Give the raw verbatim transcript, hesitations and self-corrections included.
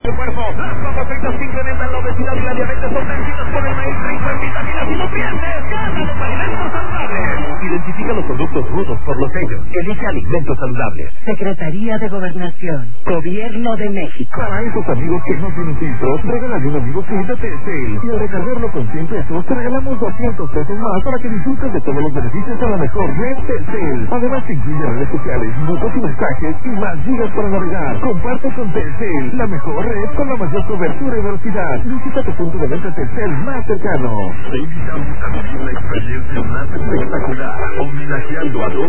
Tu cuerpo, las papas fritas incrementan la obesidad y la diabetes, son vencidas por el maíz rico en vitaminas y nutrientes. ¡Gana los alimentos saludables! Identifica los productos rudos por los sellos. Elige alimentos saludables. Secretaría de Gobernación, Gobierno de México. Para esos amigos que no tienen filtros, regálale un amigo cliente Telcel. Y al recargarlo con cien pesos, te regalamos doscientos pesos más para que disfrutes de todos los beneficios de la mejor red Telcel. Además, te incluye redes sociales, votos y mensajes y más gigas para navegar. Comparte con Telcel, la mejor red con la mayor cobertura y velocidad. Visita tu punto de venta Telcel más cercano. Te invitamos a vivir la experiencia más espectacular, homenajeando a dos